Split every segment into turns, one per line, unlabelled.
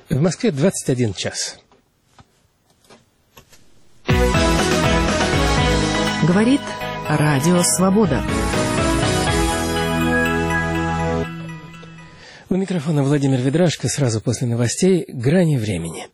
В Москве 21 час.
Говорит Радио Свобода.
У микрофона Владимир Ведрашко. Сразу после новостей «Грани времени».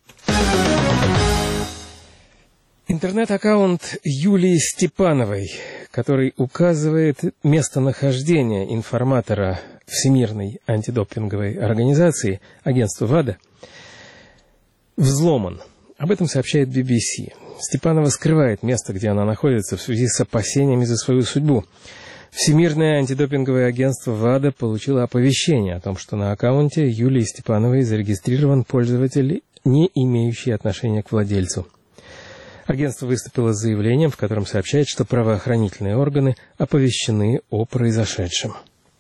Интернет-аккаунт Юлии Степановой, который указывает местонахождение информатора Всемирной антидопинговой организации, агентства ВАДА, взломан. Об этом сообщает BBC. Степанова скрывает место, где она находится, в связи с опасениями за свою судьбу. Всемирное антидопинговое агентство ВАДА получило оповещение о том, что на аккаунте Юлии Степановой зарегистрирован пользователь, не имеющий отношения к владельцу. Агентство выступило с заявлением, в котором сообщает, что правоохранительные органы оповещены о произошедшем.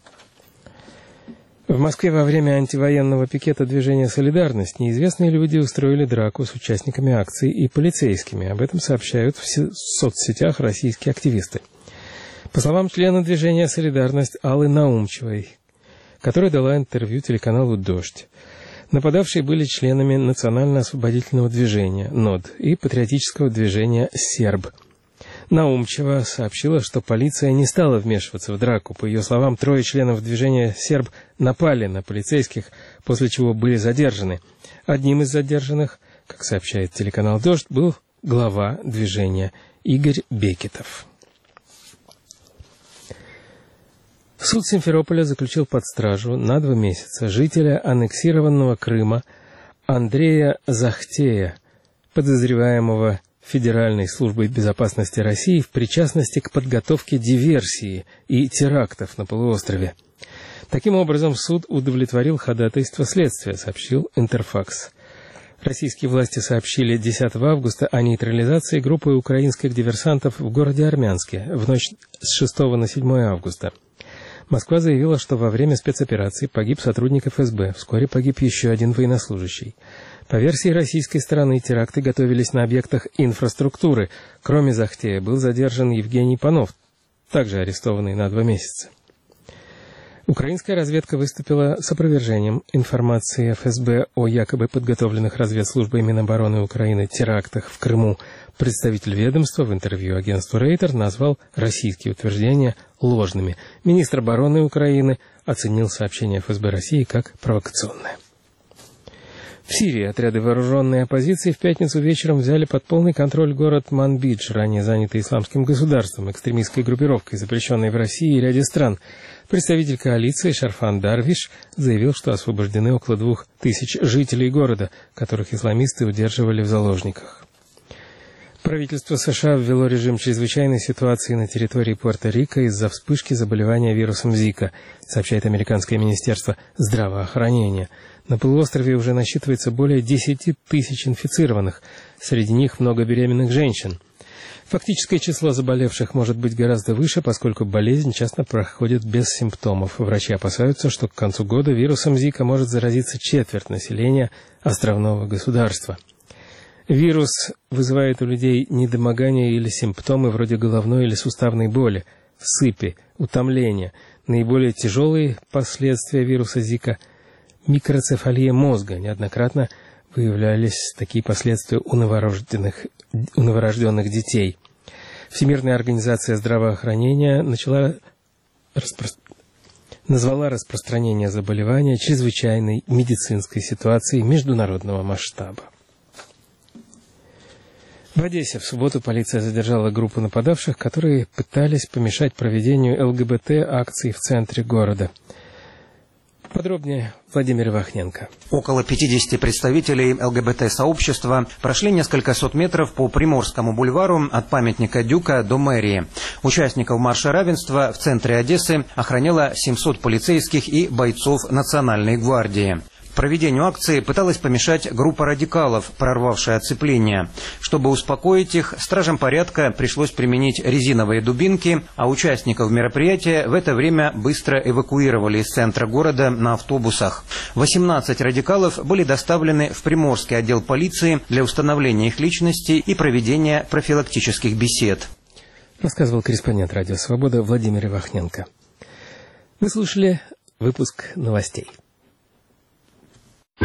В Москве во время антивоенного пикета движения «Солидарность» неизвестные люди устроили драку с участниками акции и полицейскими. Об этом сообщают в соцсетях российские активисты. По словам члена движения «Солидарность» Аллы Наумчевой, которая дала интервью телеканалу «Дождь», нападавшие были членами Национально-освободительного движения НОД и патриотического движения «Серб». Наумчева сообщила, что полиция не стала вмешиваться в драку. По ее словам, 3 членов движения «Серб» напали на полицейских, после чего были задержаны. Одним из задержанных, как сообщает телеканал «Дождь», был глава движения Игорь Бекетов. Суд Симферополя заключил под стражу на 2 месяца жителя аннексированного Крыма Андрея Захтея, подозреваемого Федеральной службой безопасности России в причастности к подготовке диверсии и терактов на полуострове. Таким образом, суд удовлетворил ходатайство следствия, сообщил Интерфакс. Российские власти сообщили 10 августа о нейтрализации группы украинских диверсантов в городе Армянске в ночь с 6 на 7 августа. Москва заявила, что во время спецоперации погиб сотрудник ФСБ, вскоре погиб еще один военнослужащий. По версии российской стороны, теракты готовились на объектах инфраструктуры. Кроме Захтея был задержан Евгений Панов, также арестованный на 2 месяца. Украинская разведка выступила с опровержением информации ФСБ о якобы подготовленных разведслужбой Минобороны Украины терактах в Крыму. Представитель ведомства в интервью агентству Рейтер назвал российские утверждения ложными. Министр обороны Украины оценил сообщение ФСБ России как провокационное. В Сирии отряды вооруженной оппозиции в пятницу вечером взяли под полный контроль город Манбидж, ранее занятый исламским государством, экстремистской группировкой, запрещенной в России и ряде стран. Представитель коалиции Шарфан Дарвиш заявил, что освобождены около 2000 жителей города, которых исламисты удерживали в заложниках. Правительство США ввело режим чрезвычайной ситуации на территории Пуэрто-Рико из-за вспышки заболевания вирусом Зика, сообщает американское министерство здравоохранения. На полуострове уже насчитывается более 10 тысяч инфицированных, среди них много беременных женщин. Фактическое число заболевших может быть гораздо выше, поскольку болезнь часто проходит без симптомов. Врачи опасаются, что к концу года вирусом Зика может заразиться четверть населения островного государства. Вирус вызывает у людей недомогание или симптомы вроде головной или суставной боли, сыпи, утомления. Наиболее тяжелые последствия вируса Зика – микроцефалия мозга. Неоднократно выявлялись такие последствия у новорожденных детей. Всемирная организация здравоохранения назвала распространение заболевания чрезвычайной медицинской ситуацией международного масштаба. В Одессе в субботу полиция задержала группу нападавших, которые пытались помешать проведению ЛГБТ-акций в центре города. Подробнее Владимир Вахненко.
Около 50 представителей ЛГБТ-сообщества прошли несколько сот метров по Приморскому бульвару от памятника Дюка до мэрии. Участников марша равенства в центре Одессы охраняло 700 полицейских и бойцов Национальной гвардии. Проведению акции пыталась помешать группа радикалов, прорвавшая оцепление. Чтобы успокоить их, стражам порядка пришлось применить резиновые дубинки, а участников мероприятия в это время быстро эвакуировали из центра города на автобусах. 18 радикалов были доставлены в Приморский отдел полиции для установления их личности и проведения профилактических бесед.
Рассказывал корреспондент «Радио Свобода» Владимир Вахненко. Вы слушали выпуск новостей.